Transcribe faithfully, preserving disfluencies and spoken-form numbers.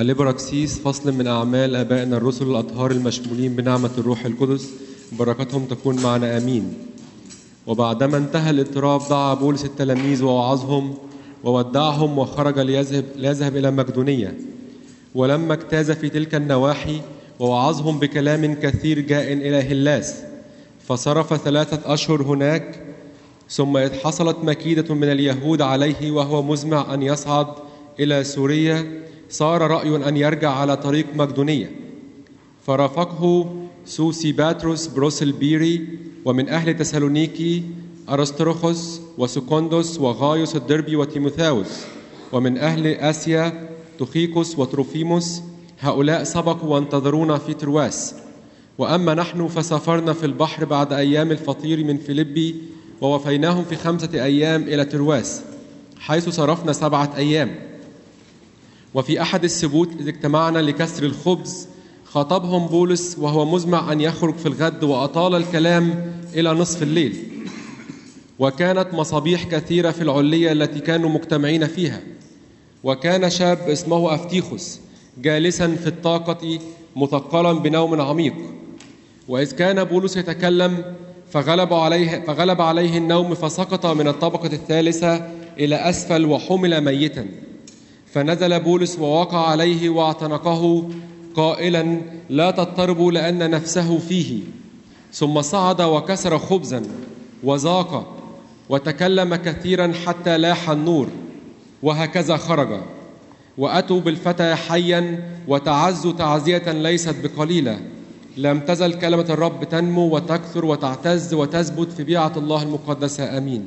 الإبراكسيس فصل من أعمال آبائنا الرسل الأطهار المشمولين بنعمة الروح القدس، بركتهم تكون معنا آمين. وبعدما انتهى الاضطراب دعا بولس التلاميذ ووعظهم وودعهم وخرج ليذهب, ليذهب إلى مقدونية. ولما اجتاز في تلك النواحي ووعظهم بكلام كثير جاء إلى هلاس، فصرف ثلاثة أشهر هناك. ثم إذ حصلت مكيدة من اليهود عليه وهو مزمع أن يصعد إلى سوريا، صار رأي أن يرجع على طريق مقدونية. فرافقه سوسيباتروس بروسل بيري، ومن أهل تسالونيكي أرسطرخس وسكوندوس وغايوس الدربي وتيموثاوس، ومن أهل آسيا تخيكوس وتروفيموس. هؤلاء سبقوا وانتظرونا في ترواس. وأما نحن فسافرنا في البحر بعد أيام الفطير من فيلبي، ووفيناهم في خمسة أيام إلى ترواس، حيث صرفنا سبعة أيام. وفي أحد السبوت إذ اجتمعنا لكسر الخبز، خاطبهم بولس وهو مزمع أن يخرج في الغد، وأطال الكلام إلى نصف الليل. وكانت مصابيح كثيرة في العلية التي كانوا مجتمعين فيها. وكان شاب اسمه أفتيخوس جالسا في الطاقة مثقلا بنوم عميق. وإذ كان بولس يتكلم فغلب عليه, فغلب عليه النوم، فسقط من الطبقة الثالثة إلى أسفل وحمل ميتا. فنزل بولس ووقع عليه واعتنقه قائلا: لا تضطربوا لأن نفسه فيه. ثم صعد وكسر خبزا وذاق وتكلم كثيرا حتى لاح النور، وهكذا خرج. وأتوا بالفتى حيا وتعزوا تعزية ليست بقليلة. لم تزل كلمة الرب تنمو وتكثر وتعتز وتثبت في بيعة الله المقدسة. آمين.